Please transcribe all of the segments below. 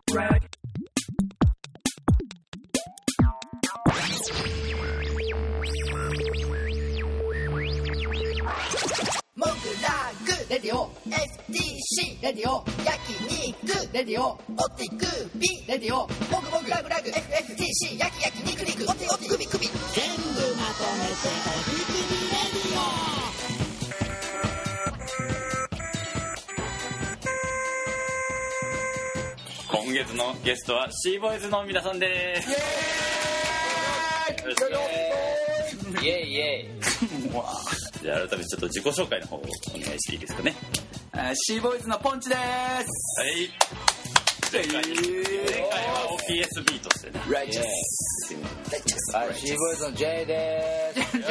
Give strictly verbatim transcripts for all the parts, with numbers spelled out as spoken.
モグラグレディオ エスティーシー レディオ焼肉レディオオティクビレディオモグモグラグラグ エフエフティーシー 焼き焼き肉肉オテオテクビクビ全部まとめておティクビレディオ。今月のゲストはシーボーイズの皆さんです。 イエーイイエーイイエーイじゃあ改めてちょっと自己紹介の方をお願いしていいですかね。 シーボーイズのポンチです。 はい前回、前回は オーピーエスビー としてねライチェスはい、シーボーイズの J でーす。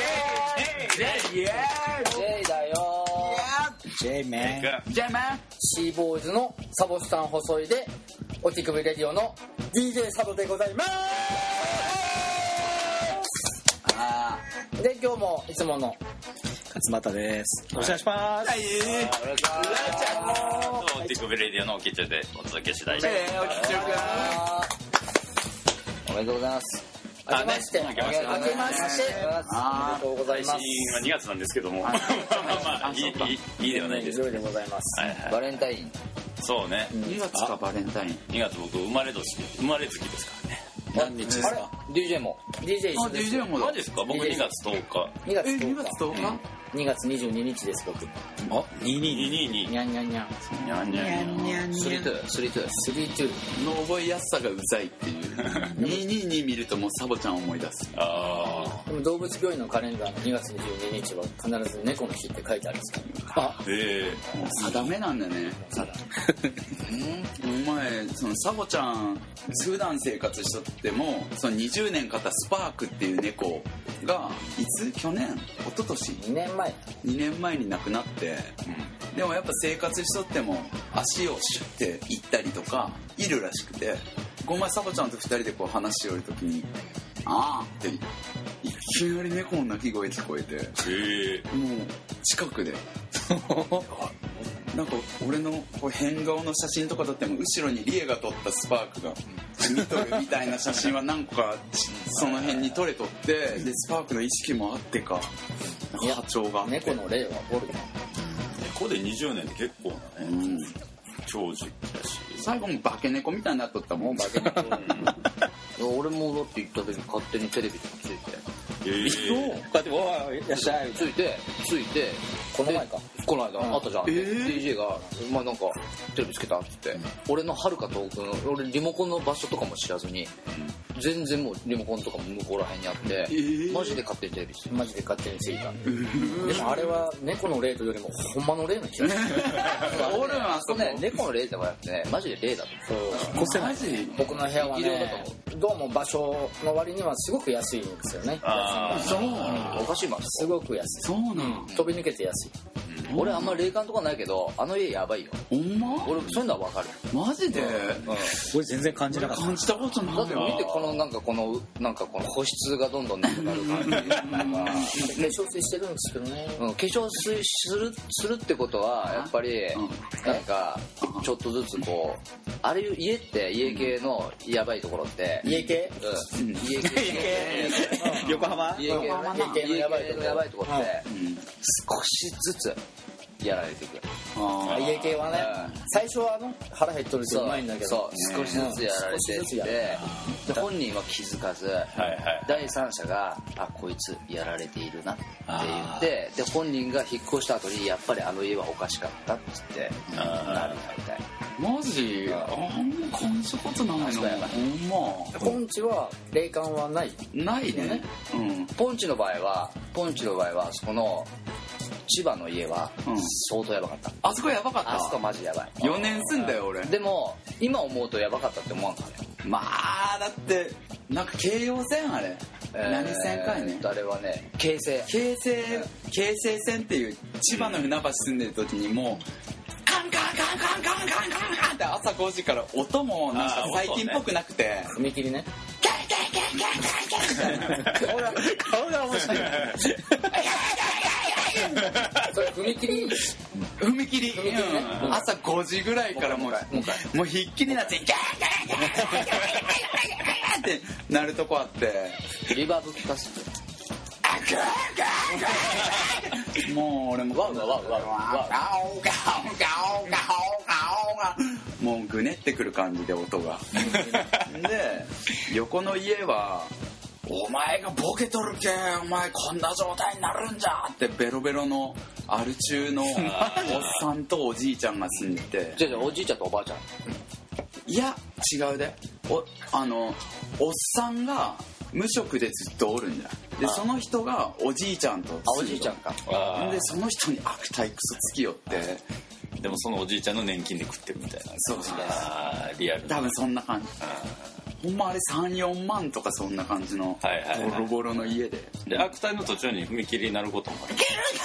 J だよー。 J メン J マン。 シーボーイズのサボスタン細いでおティクビレディオの ディージェー サボでございます。 あで今日もいつもの勝俣です。よろしくお願いします。 はいオーティクビレディオのおきちゅうでお届け次第です。 えー、おきちゅうおめでとうございます。 あ明けましてね明けまして明けましてあおめでとうござい配ます。 信はにがつなんですけどもまあまあいいいいいいではないですいいでございます、 はいはいバレンタインそうねにがつかバレンタイン。 にがつ僕生まれ年生まれ月ですからね。 何日ですあれか？ ディージェー も ディージェー 一あ、 緒ですディージェー もだ。 マジですか？僕にがつとおかにがつえ、にとおかがつとおかにがつにじゅうににちです僕。 あ、ににににににゃんにゃんにゃんにゃんにゃんにゃんスリートゥースリートゥースリートゥーの覚えやすさがうざいっていうににに見るともうサボちゃん思い出す。 あでも動物病院のカレンダーのにがつにじゅうににちは必ず猫の日って書いてあるんですからああへえもう定めなんだね。 さだお前そのサボちゃん普段生活しとってもそのにじゅうねん飼ったスパークっていう猫がいつ去年一昨年にねんまえにねんまえに亡くなって、うん、でもやっぱ生活しとっても足をシュッて行ったりとかいるらしくて、この前サボちゃんとふたりでこう話しよるときに「あー」っていきなり猫の鳴き声聞こえて、 へえもう近くでなんか俺のこう変顔の写真とか撮っても後ろにリエが撮ったスパークが見とるみたいな写真は何個かその辺に撮れとって、でスパークの意識もあってか波長があって猫の霊はおるな。 猫でにじゅうねんって結構なね、 うん、 長寿だし最後も化け猫みたいになっとったもん。 化け猫俺もだって行った時勝手にテレビとかついてえー、 こうやって「おーいらっしゃい」 ついてついてこの前かこの間、うん、あったじゃん、 えー、 ディージェー が「まあ、なんかテレビつけた」っつって、うん、俺のはるか遠くの俺リモコンの場所とかも知らずに、うん、全然もうリモコンとかも向こうら辺にあって、えー、マジで勝手にテレビついたマジで勝手についた、えー、でもあれは猫の霊というよりもほんまの霊の気がする俺はそうね猫の霊ではなくてねマジで霊だとそうこマジ僕の部屋はねどうも場所の割にはすごく安いんですよね。 あそう、うん、 おかしいもんすごく安い。 そうなの、 うん、飛び抜けて安い、うん、俺あんま霊感とかないけどあの家やばいよ。 ほんま？ 俺そういうのは分かる。 マジで、うん、 俺全然感じなかった。 感じたことない。 だって見てこのなんかこのなんかこの保湿がどんどんなくなる感じ化粧水してるんですけどね、うん、化粧水するするってことはやっぱり、うん、なんかちょっとずつこうあれ家って家系のやばいところって、うん、家系、うん、家系横浜家系のやばいところって、うん、少しずつやられていく。あ家系はね、うん、最初はあの腹減っとるってうまいんだけどそう少しずつやられていって、うん、で本人は気づかず、はいはい、第三者があこいつやられているなって言ってで本人が引っ越した後にやっぱりあの家はおかしかったっつってなるみたいな。 マジ？あんま感じたことないの。ほんま。 ポンチは霊感はないないね、 うん、ポンチの場合はポンチの場合はそこの千葉の家は相当やばかった、うん、 あそこやばかった。 あそこマジやばい。 よねん住んだよ俺。 でも今思うとやばかったって思わんかね。 まあだってなんか京葉線あれ、えー、何線かいね。 あれはね京成京成京成線っていう千葉の船橋住んでる時にもうカンカンカンカンカンカンカンカンって朝ごじから音もなんか最近っぽくなくて踏切ねキャンキャンキャンキャンキャンキャン顔が顔が面白いそれ踏切踏切、 踏切ねうん、朝ごじぐらいからもうもうひっきりになってギャーギャーギャーギャーギャーギャーギャーってなるとこあってリバーブ聞かせてもう俺もワウワウワウワウもうぐねってくる感じで音がで横の家はお前がボケとるけんお前こんな状態になるんじゃってベロベロのアル中のおっさんとおじいちゃんが住んでてじゃあおじいちゃんとおばあちゃんいや違うでおあのおっさんが無職でずっとおるんじゃでその人がおじいちゃんとあおじいちゃんかでその人に悪態クソつきよってでもそのおじいちゃんの年金で食ってるみたいなそうそうあリアル多分そんな感じほんまあれ さんよんまんとかそんな感じのはいはいはいボロボロの家でで悪態の途中に踏切になることもある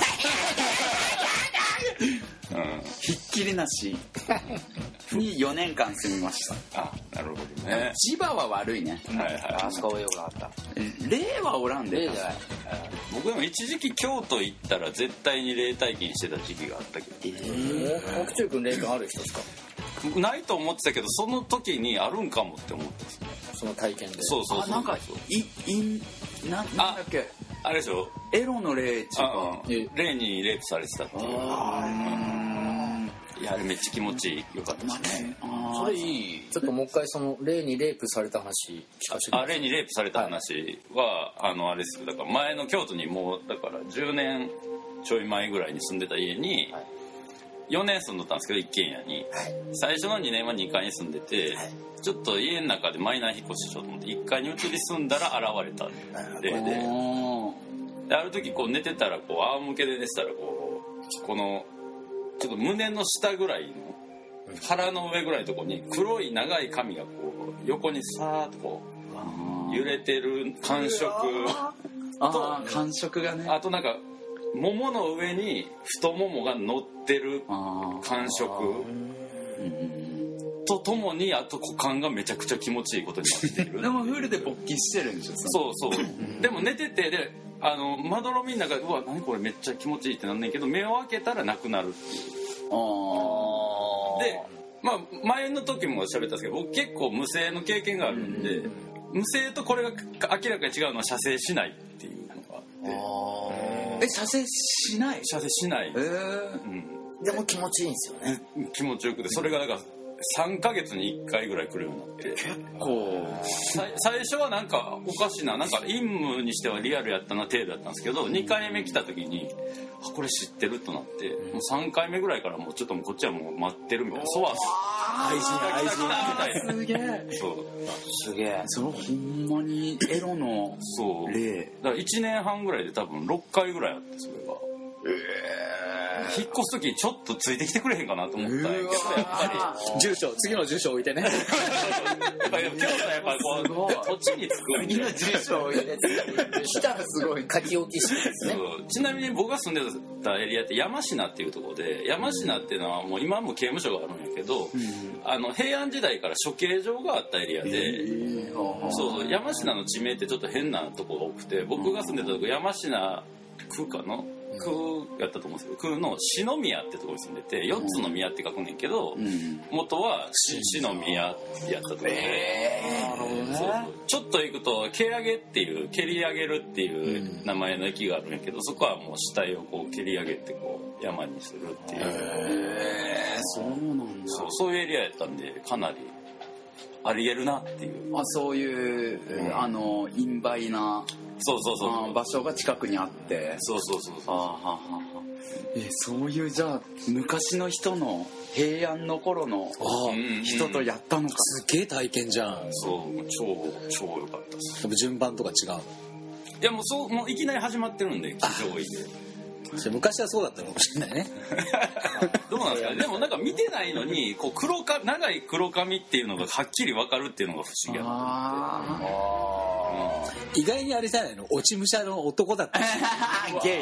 うん、 ひっきりなしによねんかん住みましたあなるほどね千葉は悪いねはいはいあそこはよくあった霊はおらんで例じゃない僕でも一時期京都行ったら絶対に霊体験してた時期があったけどえー奥中君霊感ある人ですかないと思ってたけどその時にあるんかもって思ってますねその体験でそうそうそうあなんかいいななんだっけあれでしょエロの霊っていうかあ霊にレイプされてたっていういやあれめっちゃ気持ちよかったですねそれいいちょっともう一回その霊にレイプされた話聞かせてくださいあ霊にレイプされた話は、はい、あのあれですよだから前の京都にもうだからじゅうねんちょい前ぐらいに住んでた家に、はいよねん住んどったんですけど一軒家に、はい、最初のにねんはにかいに住んでて、はい、ちょっと家の中でマイナー引っ越ししようと思っていっかいに移り住んだら現れた例でである時こう寝てたらこう仰向けで寝てたらこうこのちょっと胸の下ぐらいの腹の上ぐらいのところに黒い長い髪がこう横にさーっとこう揺れてる感触と感触がねあとなんかももの上に太ももが乗ってる感触とともにあと股間がめちゃくちゃ気持ちいいことになっているでもフルで勃起してるんでしょそうそうでも寝ててであのまどろみの中でうわ何これめっちゃ気持ちいいってなんねんけど目を開けたらなくなるっていうあでまあ前の時も喋ったんですけど僕結構無声の経験があるんで無声とこれが明らかに違うのは射精しないっていうのがあってえ射精しない射精しない、 えーうん、でも気持ちいいんですよね気持ちよくてそれがだからさんかげつにいっかいぐらい来るようになって結構最初はなんかおかしななんか陰夢にしてはリアルやったな程度だったんですけどにかいめ来た時にあこれ知ってるとなってもうさんかいめぐらいからもうちょっともうこっちはもう待ってるみたいなそわ愛人愛人みたいなすげえそうすげえそれほんまにエロのそう霊だからいちねんはんぐらいで多分ろっかいぐらいあってそれがえー、引っ越す時ちょっとついてきてくれへんかなと思ったんやけどやっぱり住所次の住所置いてねやっぱり京都はやっぱこうこっちに着く次の住所を入れて来たらすごい書き置きしてですねちなみに僕が住んでたエリアって山科っていうところで山科っていうのはもう今も刑務所があるんやけど、うん、あの平安時代から処刑場があったエリアでそうそう山科の地名ってちょっと変なところが多くて僕が住んでたとこ山科区かな区やったと思うんですけど区の篠宮ってところに住んでてよっつの宮って書くねんけど、うん、元は篠宮やったところで、えー、そうそうちょっと行くと蹴上げっていう蹴り上げるっていう名前の駅があるんやけどそこはもう死体をこう蹴り上げてこう山にするっていう、 えー、そうなんだそう、そういうエリアやったんでかなりありえるなっていうあそういう、うん、あの陰媒なそうそうそう場所が近くにあってそうそうそうそうあはははえそういうじゃあ昔の人の平安の頃の人とやったのか、 すげえ体験じゃんそう超超良かったですでも順番とか違ういやもうそうもういきなり始まってるんで騎乗位で昔はそうだったのかもしれないねどうなんですかねでもなんか見てないのにこう黒か長い黒髪っていうのがはっきり分かるっていうのが不思議やなと思って、 うん、意外にあれじゃないの落ち武者の男だったゲイ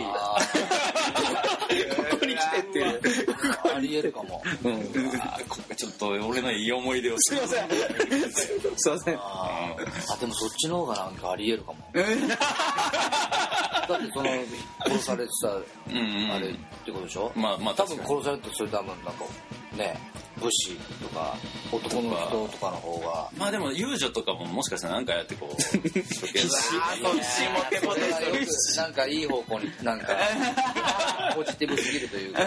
ここに来てっていうありえるかも、 うん、あちょっと俺のいい思い出をすいませんすいませんあでもそっちの方がなんかありえるかもだってその殺されてたうんあれってことでしょ。 まあまあ多分殺されてそれ多分なんかね武士とか男の人とかの方がまあでも遊女とかももしかしたらなんかやってこう処刑必死も手も出よくなんかいい方向になんかポジティブすぎるというか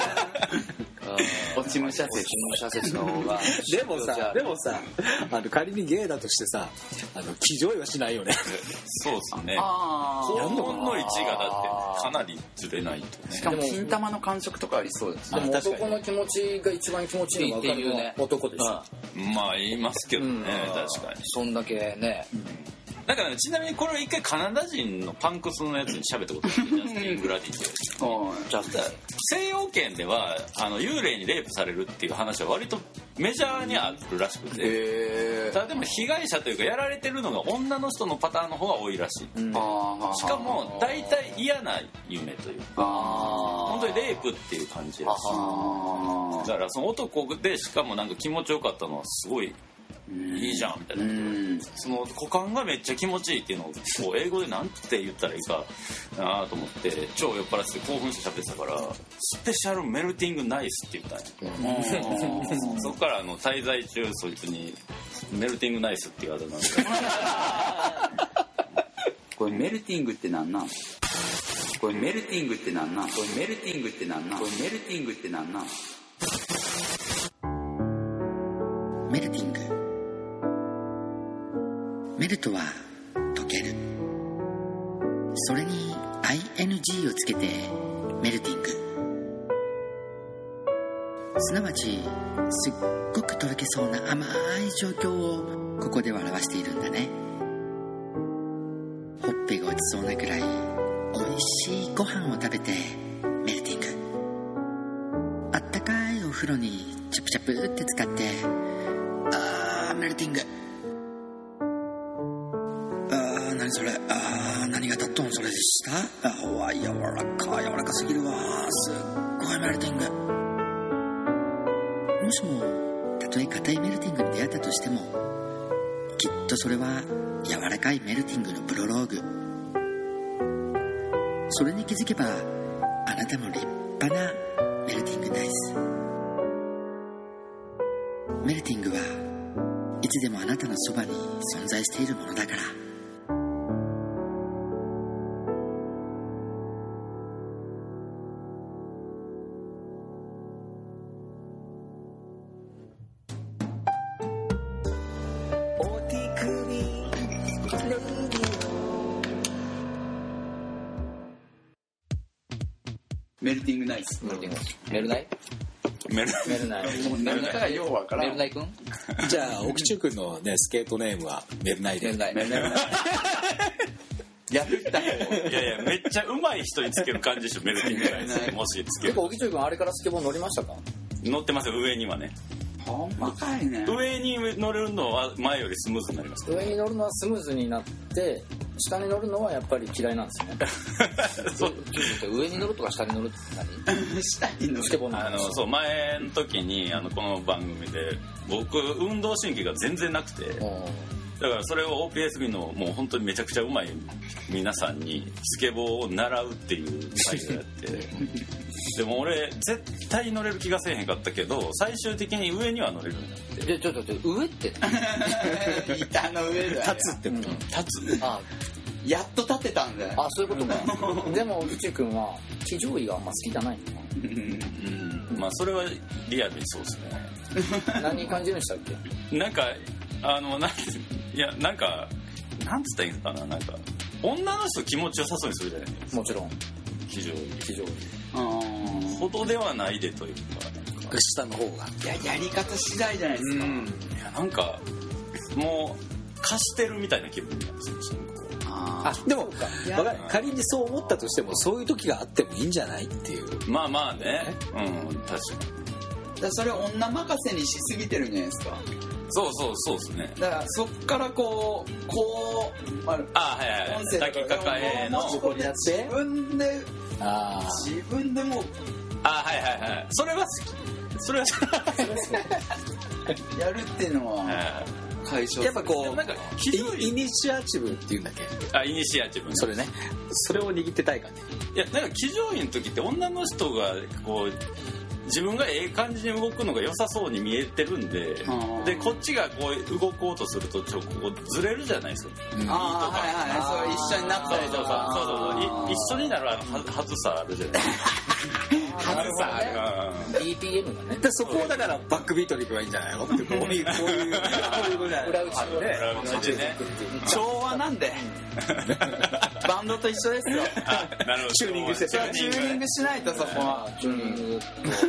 落ち武者説落ち武者説の方がでもさでもさあの仮にゲイだとしてさあの騎乗位はしないよね。 そうですね。 あ高温の位置がだってかなりずれないとね。 しかも金玉の感触とかありそうですね。 でも男の気持ちが一番気持ちいいの分かるのは男ですよ。 まあ言いますけどね、確かに。 そんだけね。 だから、ね、ちなみにこれ一回カナダ人のパンクスのやつに喋ったことあるジャスティン・グラディってじゃあ西洋圏ではあの幽霊にレイプされるっていう話は割とメジャーにあるらしくて、ただでも被害者というかやられてるのが女の人のパターンの方が多いらしい、うん、しかも大体嫌な夢というか本当にレイプっていう感じらしい。だからその男でしかもなんか気持ちよかったのはすごいいいじゃんみたいな、うん、その股間がめっちゃ気持ちいいっていうのをこう英語でなんて言ったらいいかなと思って超酔っ払って興奮して喋ってたからスペシャルメルティングナイスって言ったんや、うん、そこからあの滞在中そいつにメルティングナイスって言われたんですこれメルティングってなんなんこれメルティングってなんなんこれメルティングってなんなんこれメルティングってなんなんメルティングメルトは溶ける。それに アイエヌジー をつけてメルティング、すなわちすっごくとろけそうな甘い状況をここでは表しているんだね。ほっぺが落ちそうなくらいおいしいご飯を食べてメルティング、あったかいお風呂にチャプチャプって使ってあーメルティング、何それ、あー何が立っとんそれでした、あーわ柔らか柔らかすぎるわ、すっごいメルティング。もしもたとえ硬いメルティングに出会ったとしてもきっとそれは柔らかいメルティングのプロローグ。それに気づけばあなたも立派なメルティングナイス。メルティングはいつでもあなたのそばに存在しているものだから。 メルティングナイス。 メルティングナイス。メルナイメルメルナイメルナイがようわからん。 メルナイ君じゃあ奥中君のねスケートネームはメルナイで。 メルナイメルナイやってきた。いやいやめっちゃ上手い人につける感じでしょメルティングナイス。もしつける。 結構奥中君あれからスケボー乗りましたか？ 乗ってますよ上にはね。 ほんまかいね。 上に乗れるのは前よりスムーズになります。 上に乗るのはスムーズになって下に乗るのはやっぱり嫌いなんですね。そう上に乗るとか下に乗るって何？ 下に乗る。 スケボーのあのそう前の時にあのこの番組で僕運動神経が全然なくて。だからそれを オーピーエスビー のもう本当にめちゃくちゃ上手い皆さんにスケボーを習うっていう会をやってでも俺絶対乗れる気がせえへんかったけど最終的に上には乗れるようになってでちょっと待って上って板の上で立つって、うん、 立つあやっと立てたんだよ。 あそういうことか。でも宇宙君は騎乗位があんま好きじゃないのかな。 うんまあそれはリアルにそうですね。 何感じるんでしたっけ？ なんかあのなんいやなんかなんつったらいいのかななんか女の人気持ちよさそうにするじゃないですか。 もちろん非常に非常にほどではないでというかなんか下の方がいややり方次第じゃないですか。 うんいやなんかもう貸してるみたいな気分になるんですよ。 あでも仮にそう思ったとしてもそういう時があってもいいんじゃないっていう。 まあまあねうん確かに。 だそれ女任せにしすぎてるんじゃないですか。 そうそうそうですね。 だからそっからこうこうあるあはいはいはい抱きかかえの自分であ自分でもあはいはいはいそれは好きそれは好きやるっていうのは解消する。 やっぱこうなんかイイニシアチブっていうんだっけ、 あイニシアチブねそれね、それを握ってたい感じ。 いやなんか騎乗位の時って女の人がこう自分がええ感じに動くのが良さそうに見えてるんで、でこっちがこう動こうとするとちょこうずれるじゃないですか、うん、 ああはいはい、そう一緒になったりとか、 そうそうそうそう一緒になるあのはずさあるじゃないですかはずさあるビーピーエム がね、 でそこをだからバックビートに行けばいいんじゃないのってこういうこういうこういうことじゃない裏打ちをね、 裏打ちでね調和なんでバンドと一緒ですよ。 なるほど、 チューニングしてチューニングしないとそこはチューニング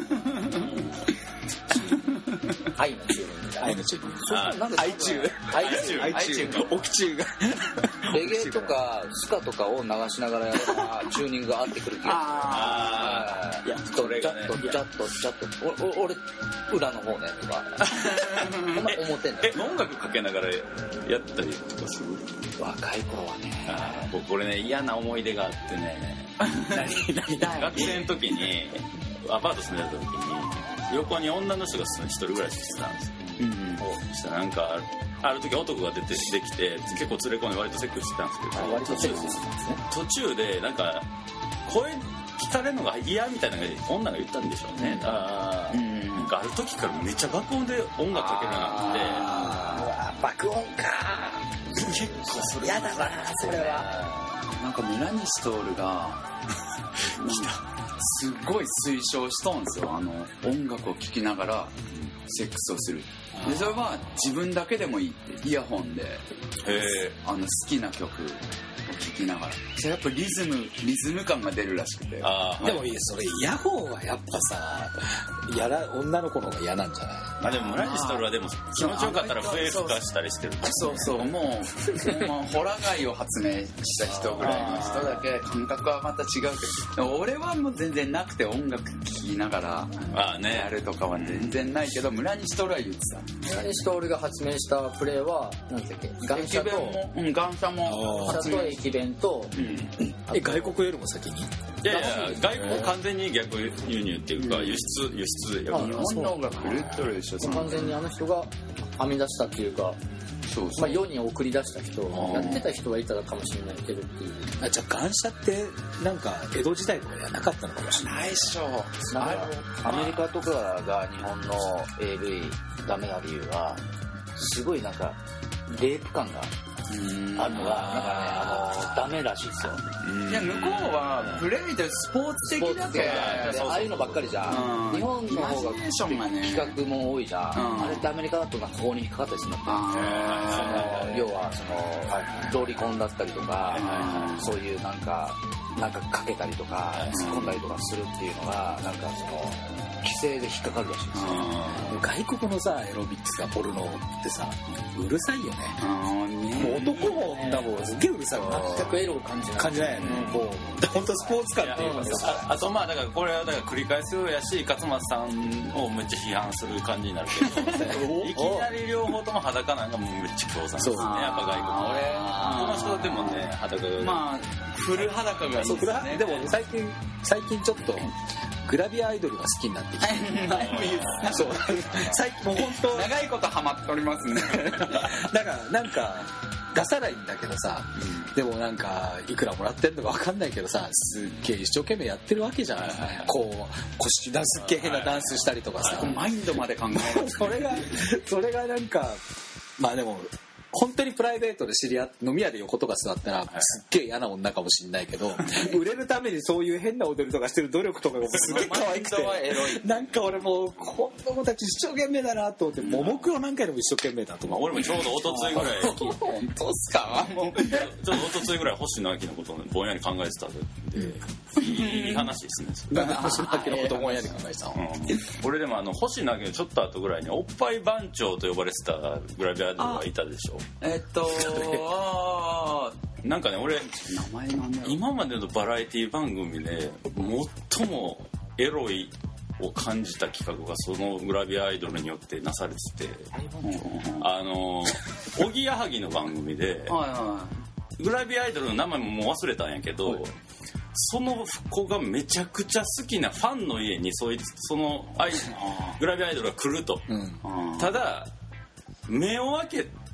と愛のチューニング、 愛のチューニング、 あなんか愛中愛中愛中奥中がレゲエとかスカとかを流しながらやればチューニングが合ってくる気がする。 あいやドッチャッとチャッとチャッとおお俺裏の方ねとかお前思ってんだよ。 え音楽かけながらやったりとかする？ 若い頃はね、 あ僕これね嫌な思い出があってね学生の時にアパート住んでた時に横に女の人が一人暮らししてたんですよ、うん、そしたらなんかある時男が出てできて結構連れ込んで割とセックスしてたんですけど、 割とセックスしてたんですね。 途中でなんか声聞かれるのが嫌みたいなのが女が言ったんでしょうね、うん、あ, なんかある時からめっちゃ爆音で音楽かけるようになって爆音か結構それ嫌だなそれは。 なんか村西徹がすっごい推奨しとんですよ、あの音楽を聴きながらセックスをする。でそれは自分だけでもいいってイヤホンであの好きな曲を聴きながら、それやっぱリズムリズム感が出るらしくて。 あでもいいそれイヤホンはやっぱさやら女の子の方が嫌なんじゃない？ まあでも村西徹はでも気持ちよかったら笛吹かしたりしてる。 そうそうもう、もうホラ貝を発明した人ぐらいの人だけ感覚はまた違うけど、俺はもう全然なくて音楽聴きながらああ、ね、 やるとかは全然ないけど、村西徹は言ってた。 村西徹が発明したプレーは何だっけ、ガンシャとうんガンシャもガンシャと駅弁と、 うん、え外国よりも先に？ いやいや外国完全に逆輸入っていうか輸出輸出やから日本の音楽狂ってるでしょ。 完全にあの人が編み出したっていうか、 そうそう、 まあ、世に送り出した人、やってた人はいたかもしれないけどっていう。 あじゃあガンシャってなんか江戸時代とかにはなかったのかもしれないでしょ。 アメリカとかが日本の エーブイ ダメな理由はすごいなんかレイプ感があるのがなんかねあのダメらしいですよ。 いや向こうはプレイでスポーツ的だけああいうのばっかりじゃん、うん、日本の方が企画も多いじゃん、うん、あれってアメリカだとなんか法に引っかかったりするんだって、その要はその、はい、ロリコンだったりとか、はい、そういうなんかなんかかけたりとか突っ込んだりとかするっていうのがなんかその規制で引っかかるらしいですよ。 外国のさエロビックスがポルノってさうるさいよね。もう男も女もすげえうるさい。 全くエロを感じない感じないよね。もう本当スポーツ感っていうかさ。 あとまあだからこれはだから繰り返すようやし勝松さんをめっちゃ批判する感じになるけどいきなり両方とも裸なんかもうめっちゃ共産ですね。やっぱ外国俺この人でもね裸がまあフル裸がいいですね。 でも最近最近ちょっとグラビアアイドルが好きになってきてそう最近もう本当長いことハマっておりますねだからなんか出さないんだけどさ、うん、でもなんかいくらもらってんのか分かんないけどさすっげえ一生懸命やってるわけじゃん、はいはいはい、こう腰ダンスっげえ変なダンスしたりとかさ、はいはい、 マインドまで考えるそれがそれがなんかまあでも本当にプライベートで知り合って飲み屋で横とか座ったらすっげえ嫌な女かもしんないけど売れるためにそういう変な踊りとかしてる努力とかがすげえ可愛くてなんか俺もうこの子たち一生懸命だなと思ってももクロ何回でも一生懸命だと思う。 俺もちょうど一昨日ぐらい本当っすかもうちょうど一昨日ぐらい星野亜紀のことをぼんやり考えてたんでいい話ですね。 星野亜紀のことをぼんやり考えてた、うん、 俺でもあの星野亜紀のちょっと後ぐらいにおっぱい番長と呼ばれてたグラビアアイドルがいたでしょ。 えっとあなんかね俺名前なんだろう今までのバラエティ番組で最もエロいを感じた企画がそのグラビアアイドルによってなされてて、うん、あのおぎやはぎの番組ではい、はい、グラビアアイドルの名前ももう忘れたんやけど、はい、その子がめちゃくちゃ好きなファンの家にそいつそのアイグラビアアイドルが来ると、うん、ただ目を開け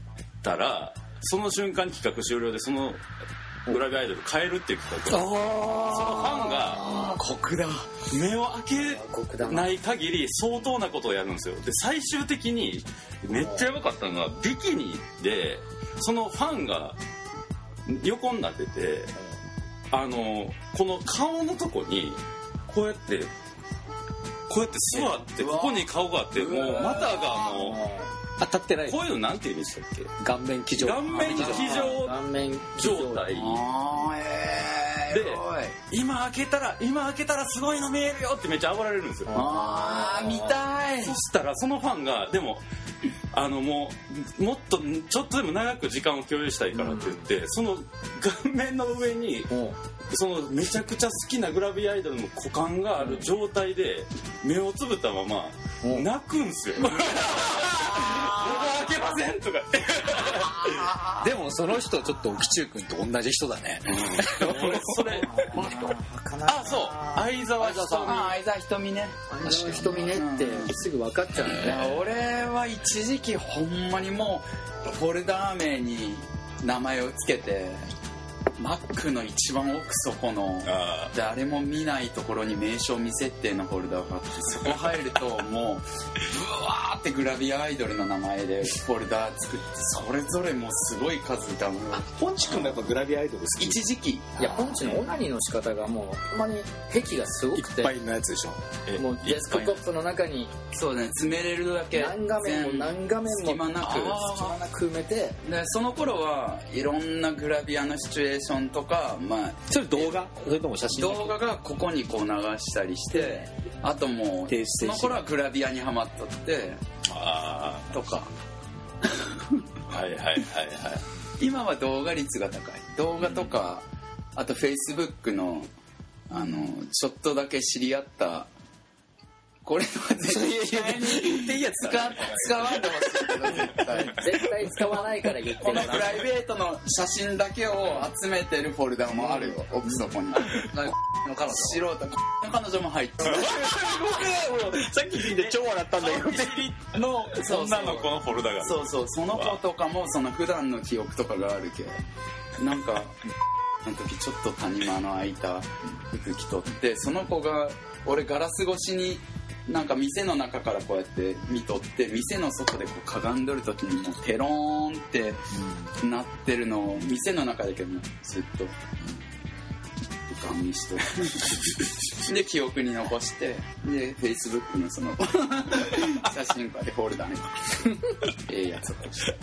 たらその瞬間に企画終了でそのグラビアアイドル変えるっていう企画。そのファンが酷だ目を開けない限り相当なことをやるんですよ。で最終的にめっちゃやばかったのがビキニでそのファンが横になってて、あのこの顔のとこにこうやってこうやって座ってここに顔があってもう股がもう当たってない。 こういうのなんて言うんでしたっけ？ 顔面騎乗。 顔面騎乗顔面状態あーえーで今開けたら今開けたらすごいの見えるよってめっちゃ暴られるんですよ。 あー見たい。 そしたらそのファンがでもあのもうもっとちょっとでも長く時間を共有したいからって言って、うん、その顔面の上にそのめちゃくちゃ好きなグラビアアイドルの股間がある状態で目をつぶったまま泣くんすよ。僕は開けませんとかでもその人ちょっと沖中君と同じ人だね。 俺それこの人あそう相沢ひとみ相沢ひとみね相沢ひとみねってすぐ分かっちゃうんだよね。 俺は一時期ほんまにもうフォルダー名に名前をつけてマックの一番奥底の誰も見ないところに名称未設定のフォルダがあってそこ入るともうブワーってグラビアアイドルの名前でフォルダ作ってそれぞれもうすごい数多分。 ポンチ君もやっぱグラビアアイドル好き？ 一時期いやポンチのオナニーの仕方がもうほんまに癖がすごくていっぱいのやつでしょ。 もうデスクトップの中にそうね詰めれるだけ何画面も何画面も隙間なく隙間なく埋めてでその頃はいろんなグラビアのシチュエーションとか、まあ、 それ動画それとも写真？ 動画がここにこう流したりしてあともうその頃はグラビアにハマったってあとかはいはいはいはい今は動画率が高い動画とかあとフェイスブックのあのちょっとだけ知り合ったこれは絶対にっていや使使わんでほしいけど絶対絶対使わないから言ってるこのプライベートの写真だけを集めてるフォルダもあるよ奥底に。 の彼女素人の彼女も入ってる。 さっき聞いて超笑ったんだけどの女の子のフォルダがそうそうその子とかもその普段の記憶とかがあるけなんかあの時ちょっと谷間の空いた服着とってその子が俺ガラス越しになんか店の中からこうやって見とって店の外でこうかがんどる時にもうテローンってなってるのを店の中だけもずっとガン見してで記憶に残してでフェイスブックのその写真家でフォルダにええやつとして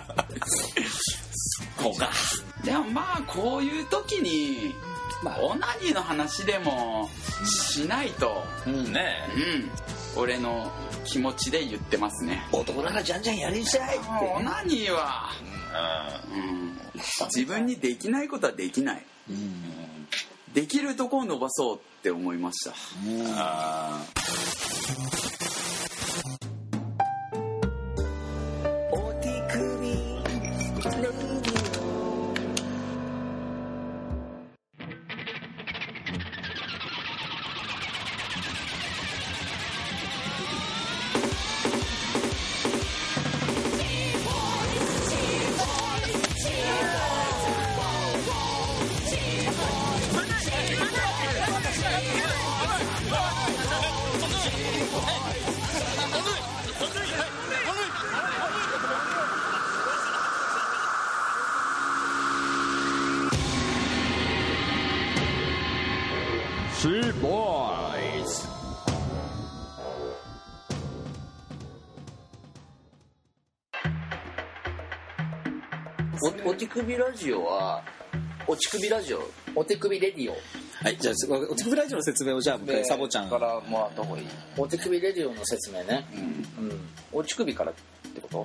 こうか。 でもまあこういう時にまあオナニーの話でもしないと、 うん、ねうん俺の気持ちで言ってますね。 男ならじゃんじゃんやりしゃいって、ね、 オナニーは、うん、自分にできないことはできない、うん、できるとこを伸ばそうって思いました、うん、あシーボーイズお, お手首ラジオはおちくびラジオお手首レディオはいじゃあお手首ラジオの説明をじゃあサボちゃんからもらった方がいい。お手首レディオの説明ね、うんうん、おち首からってこと。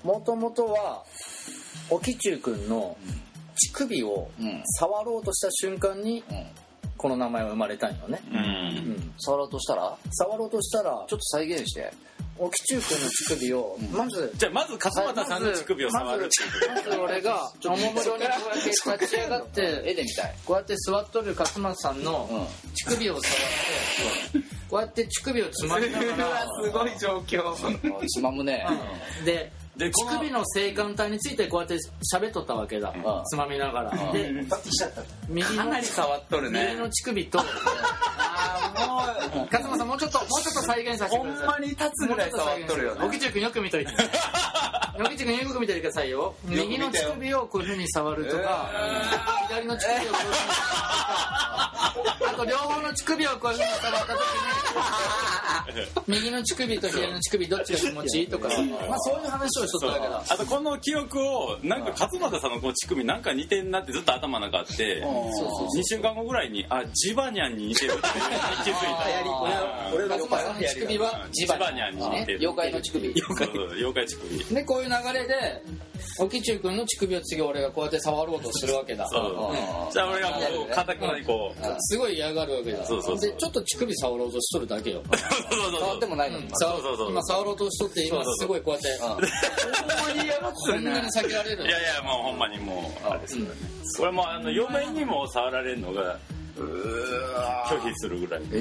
もともとはおきちゅうくんの乳首を触ろうとした瞬間にこの名前は生まれたんよね、うんうん、触ろうとしたら触ろうとしたらちょっと再現しておきちゅうくんの乳首をまずじゃあまず勝俣さんの乳首を触るまずまず俺がおもむろにこうやって立ち上がって絵で見たいこうやって座っとる勝俣さんの乳首を触ってこうやって乳首をつまみながらすごい状況つまむね、うん、ででこの乳首の性感帯についてこうやって喋っとったわけだ、つまみながら、で右のかなり触っとるね右の乳首とあーもう勝間さんもうちょっともうちょっと再現させてほください。 んまに立つぐらい触っとるよねおきちゅうくんよく見といておきちゅうくんよく見ててくださいよ。右の乳首をこういう風に触るとか、左の乳首をこういう風に触るとか、あと両方の乳首をこういう風に触った時に右の乳首と左の乳首どっちが気持ちいいとか、まあそういう話をしとっただけだ。 あとこの記憶をなんか勝俣さんのこの乳首なんか似てんなってずっと頭の中あってにしゅうかんごぐらいにあジバニャンに似てるって気づいた。 俺の勝間さんの乳首はジバニャンに似てる。 妖怪の乳首妖怪妖怪乳首でこういう流れでおきちゅうくんの乳首を次俺がこうやって触ろうとするわけだ。 そうじゃあ俺がもう固くなにこうすごい嫌がるわけだ。 そうそうそうでちょっと乳首触ろうとしとるだけよ。 触ってもないのにそうそうそう今触ろうとしとって今すごいこうやってほんまに避けられる。 いやいやもうほんまにもうあれですね。これもあの嫁にも触られるのが拒否するぐらい。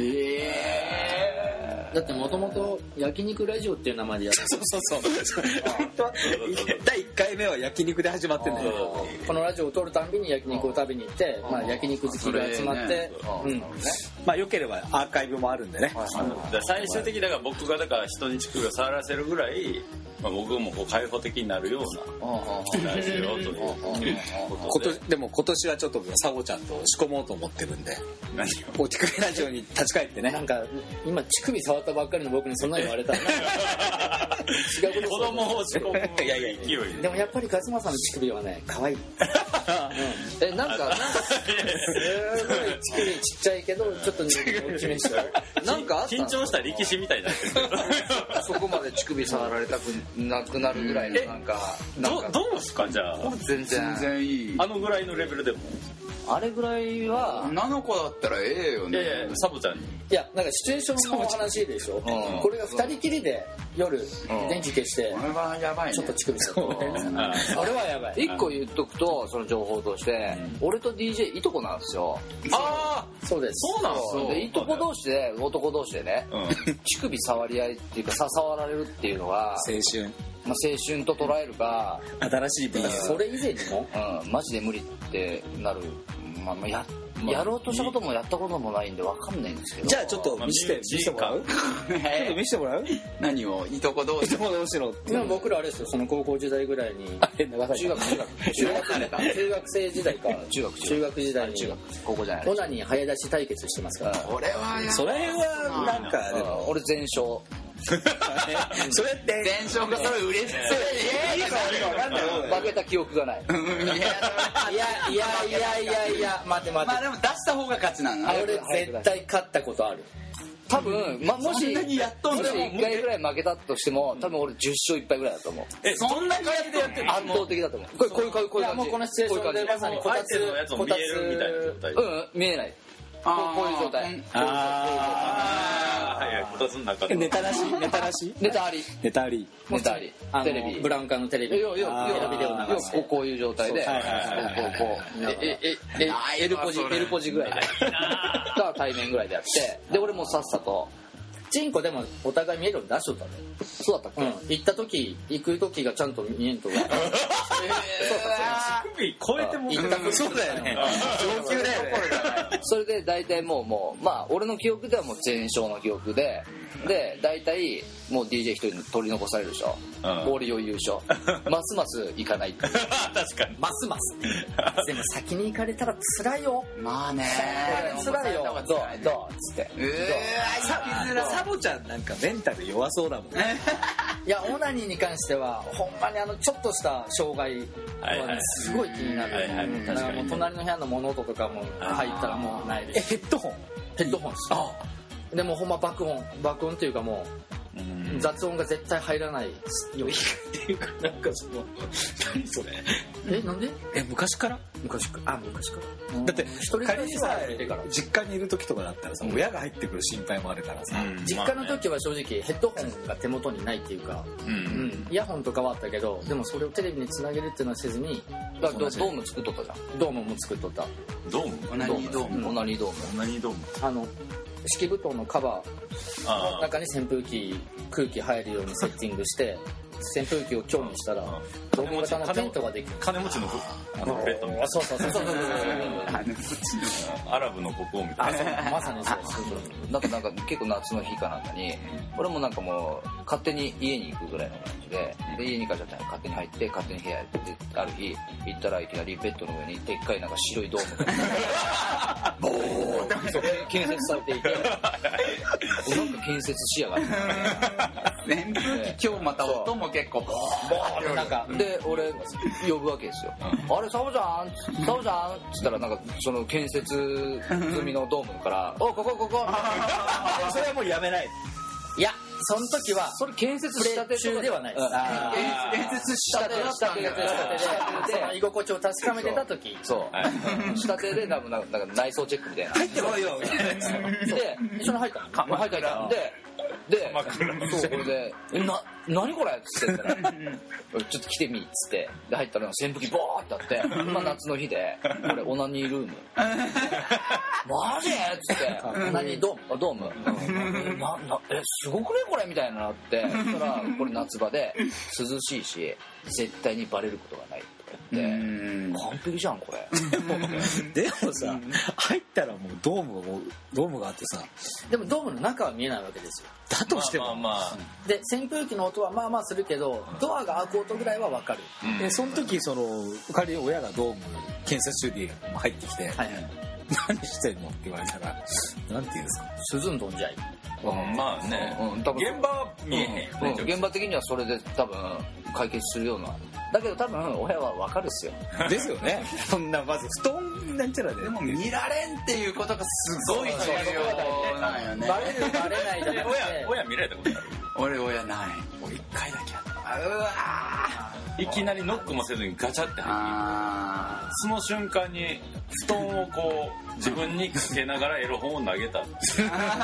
だってもともと焼肉ラジオっていう名前でやってそうそうそうだいいっかいめは焼肉で始まってんだよ。 このラジオを撮るたんびに焼肉を食べに行って、まあ、焼肉好きが集まって、うんまあよければアーカイブもあるんでね。 最終的にだから僕がだから人に乳首を触らせるぐらい、まあ、僕もこう開放的になるようなラジオという今年でも今年はちょっとサボちゃんと仕込もうと思ってるんで、 何お乳首ラジオに立ち返ってね。 なんか今乳首触ったばっかりの僕にそんなに言われたら違うこと子供を仕込むいやいや勢いでもやっぱり勝間さんの乳首はね可愛いえなんかなんかすごい乳首ちっちゃいけどちょっと大きめしなんかあった緊張した力士みたいになってるそこまで乳首触られたくなくなるぐらいのなんかなんかどどうですかじゃあ全然全然いいあのぐらいのレベルでもあれぐらいは女の子だったらええよね。 いやいやサボちゃんにいやなんかシチュエーションの話でしょ、うん、これが二人きりで夜電気消してこれはやばいね。 ちょっと乳首触ってそれはやばい一個言っとくとその情報として俺と ディージェー いとこなんですよ。 ああそうですそうなんですでいとこ同士で男同士でね、うん、乳首触り合いっていうか触られるっていうのは青春まあ、青春と捉えるか新しい分野それ以前にも、 うん、マジで無理ってなる、まあ、まあ や, やろうとしたこともやったこともないんで分かんないんですけどじゃあちょっと見せて見せてもらうちょっと見せてもらう何をいとこ同士いとこ同士の今僕らあれですよその高校時代ぐらいに中学中学中学中学生時代か中学中学時代に中学高校じゃないオナニー早出し対決してますからこれはやそれはなんかでも俺全勝それって全勝がそれ嬉しそう負けた記憶がないいやいやいやいやいや待って待ってまあでも出した方が勝ちなの。 俺絶対勝ったことある多分、まあ、もしそんなにやっとんだよもしいっかいぐらい負けたとしても多分俺じゅっ勝いっ敗ぐらいだと思うえそんな感じでやってる圧倒的だと思うこれこういうこういうこういう感じもうこのシチュエーションでまさにこたつ相手のやつも見えるみたいな状態うん見えないこうこういう状態ああはいはいこたつの中でネタなしネタなしネタありネタありネタありあのテレビブラウン管のテレビよよよテレビデオ流してこうこういう状態でこはいはいはいうこうこうええええエルポジエルポジぐらいでが対面ぐらいでやってで俺もさっさとチンコでもお互い見えるように出しとったねそうだったっけうん行った時行く時がちゃんと見えんとか乳首超えても行った時そうだよね上級だよねそれで大体もうもうまあ俺の記憶ではもう全勝の記憶でで大体もう ディージェー 一人取り残されるでしょ、うん、俺を優勝ますます行かないって確かにますますでも先に行かれたら辛いよまあね辛いよどうどうっつってうーサボちゃんなんかメンタル弱そうだもんいやオナニーに関してはほんまにあのちょっとした障害はねすごい気になる、 はいはいうん、だからもう隣の部屋の物音とかも入ったらもうないですえヘッドホンヘッドホンですあでもほんま爆音爆音っていうかもう雑音が絶対入らないようにっていうかなんかその何それえなんでえ昔から昔からあ昔からだって一人仮にさ暮らしから実家にいる時とかだったらさ親が入ってくる心配もあるからさ実家の時は正直ヘッドホンが手元にないっていうか、うんうん、イヤホンとかはあったけどでもそれをテレビにつなげるっていうのはせずにだからドーム作っとったじゃんドームも作っとったドームオナニードームオナニードームオナニードームあの敷布団のカバーの中に扇風機空気入るようにセッティングして扇風機を強にしたらドーム型のテントができる。 金持ちのあのベッドみたいな。 そうそうそうそうそうアラブの国王みたいな。 まさにそうそうなんかなんか結構夏の日かなんかに俺もなんかもう勝手に家に行くぐらいの感じで、で家に帰っちゃったら勝手に入って勝手に部屋である日行ったらいきなりベッドの上にでっかいなんか白いドームがボーって建設されていて、なんか建設しやがって扇風機今日また音も結構ボーってなんかで俺呼ぶわけですよ、うん、あれサボちゃんサボちゃんっつったらなんかその建設済みのドームからおここここそれはもうやめない。 いやその時はそれ建設したて中ではないです。 建設したてしたてで居心地を確かめてた時、 そうしたてでなんか内装チェックみたいな入ってこいよみたいなで一緒に入ったの入った入ったででそうこれで「えな何これ?」っつって言ったら「ちょっと来てみ」っつってで入ったら扇風機ボーってあって今夏の日でこれオナニールームマジっつってオナニードームドームななえすごくねこれみたいなのあってそしたらこれ夏場で涼しいし絶対にバレることがないとか言って完璧じゃんこれでもさ入ったらもうドームがもうドームがあってさ、 でもドームの中は見えないわけですよ。 だとしても、 まあまあまで扇風機の音はまあまあするけどドアが開く音ぐらいは分かる、 あ、うんでその時その仮に親がドーム建設中で入ってきて、 はいはい、 何してんのって言われたらなんて言うんですか。 涼んどんじゃい。 まあね、 うん多分現場は見えへんよね、 うん現場的にはそれで多分解決するようなだけど多分親は分かるっすよですよね。そんなまず布団なんちゃらででも見られんっていうことがすごい重要なんよね。 バレるバレないじゃなくて親親見られたことある？ 俺親ない。 俺一回だけあった。 うわいきなりノックもせずにガチャって入ってあその瞬間に布団をこう自分にかけながらエロ本を投げたそ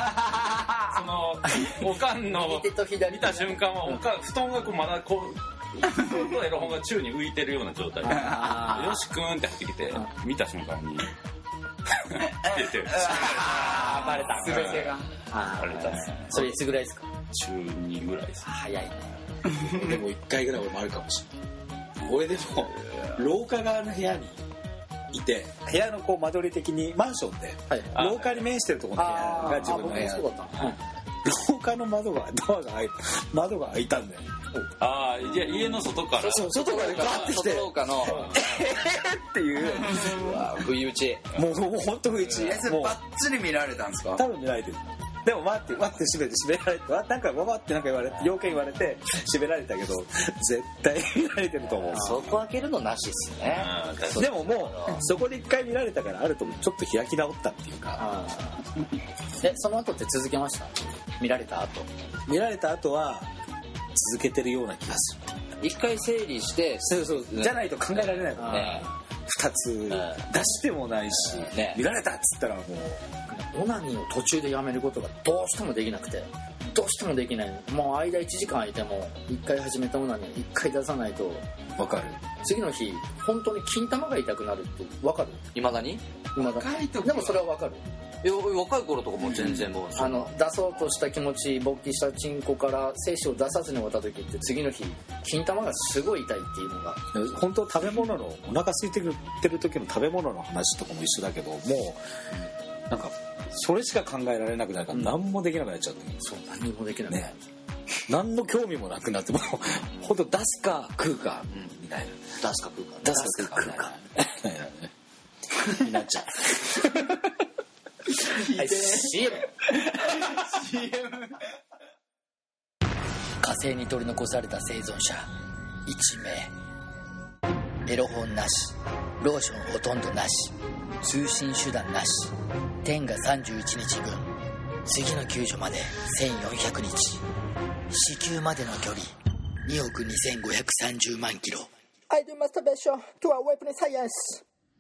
のおかんの右手と左手見た瞬間はおかん布団がこうまだこう布団とエロ本が宙に浮いてるような状態でよしくんって入ってきて見た瞬間に出てあーバレた全てがあバレたっすそれいつぐらいですか？ 中にぐらいです早いね。 でも一回ぐらい俺もあるかもしれない。俺でも廊下側の部屋にいて部屋のこう間取り的にマンションで、はい、廊下に面してるところの部屋が自分の部屋で、廊下の窓がドアが開い窓が開いたんだよ。 ああ、じゃあ家の外からそう外からガーってきて外廊下のえーっていう不意打ちもうもう本当不意打ち。もうバッチリ見られたんですか？ 多分見られてる。でも待って待って閉めて閉められてわなんかわわってなんか言われて要件言われて閉められたけど絶対見られてると思う。 そこ開けるのなしっすね。 でももうそこで一回見られたからあるとちょっと開き直ったっていうか。 えその後って続けました？見られた後見られた後は続けてるような気がする。 一回整理してそうそうじゃないと考えられないもんね。二つ出してもないし、ね、見られたっつったらもうオナニーを途中でやめることがどうしてもできなくてどうしてもできない。もう間いちじかん空いてもいっかい始めたオナニーいっかい出さないと分かる。 次の日本当に金玉が痛くなるって分かる？ いまだに？ いまだに。でもそれは分かる。 いや若い頃とかも全然もう、 うん、あの出そうとした気持ち勃起したチンコから精子を出さずに終わった時って次の日金玉がすごい痛いっていうのが本当食べ物のお腹空いてる時の食べ物の話とかも一緒だけどもうなんかそれしか考えられなくなるから何もできなくなっちゃって、うん、 そう何もできなくなる、ね、 何の興味もなくなってもう本当出すか食うか、うん、みたいな出すか食うか出すか食うかになっちゃうはい、シーエム シーエム 火星に取り残された生存者いち名。エロ本なし、ローションほとんどなし、通信手段なし、天がさんじゅういちにちぶん、次の救助までせんよんひゃくにち、地球までの距離におくにせんごひゃくさんじゅうまんキロ。 I do masturbation to a weapon science。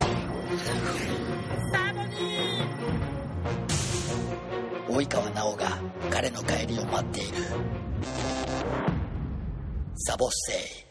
及川直が彼の帰りを待っている。サボッセ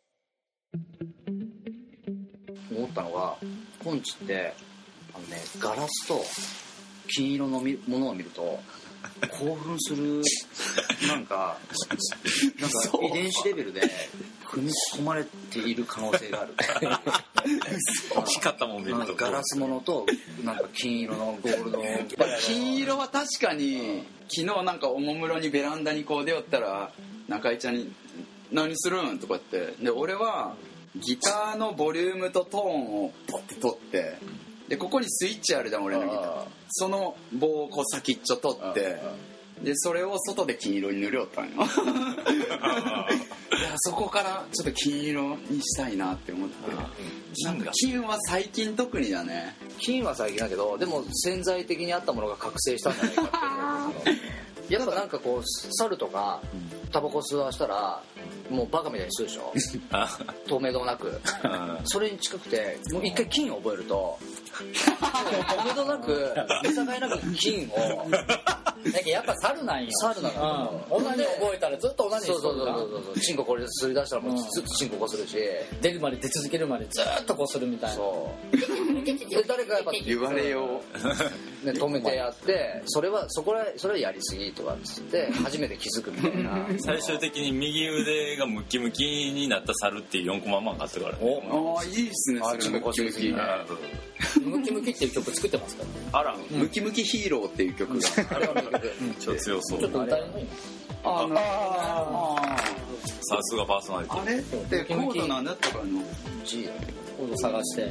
イ。 思ったのがポンチってあのねガラスと金色のものを見ると興奮するなんかなんか遺伝子レベルで組み込まれている可能性がある。 大きかったもん見るとガラスものとなんか金色のゴールドの金色は確かに昨日なんかおもむろにベランダにこう出よったら中井ちゃんに「何するん?」とかってで俺はギターのボリュームとトーンをポッて取ってでここにスイッチあるじゃん俺のギターその棒をこう先っちょ取ってでそれを外で金色に塗りよったんよ。いやそこからちょっと金色にしたいなって思ってなんか金は最近特にだね。 金は最近だけどでも潜在的にあったものが覚醒したんじゃないかっていうやっぱなんかこう猿とかタバコ吸わしたらもうバカみたいにするでしょ透明度なくそれに近くてもう一回金を覚えると透明度なく見境なく金をだけどやっぱ猿なんよ猿なの、 うん、同じ覚えたらずっと同じにそうそうそうそうそうチンコこれすり出したらもうずっとチンコこするし、 出るまで出続けるまでずっとこうするみたいなそうで誰かやっぱ言われよう、ね、止めてやってそれはそこらそれはやりすぎとかっつって初めて気づくみたいな最終的に右腕がムキムキになった猿っていうよんコマ漫画買ってからね。 ああいいっすねそれムキムキムキムキっていう曲作ってますからあらムキムキヒーローっていう曲があれは名曲ちょっと強そうちょっと歌えないああさすがパーソナリティあれってコードなんだったかな G だコード探して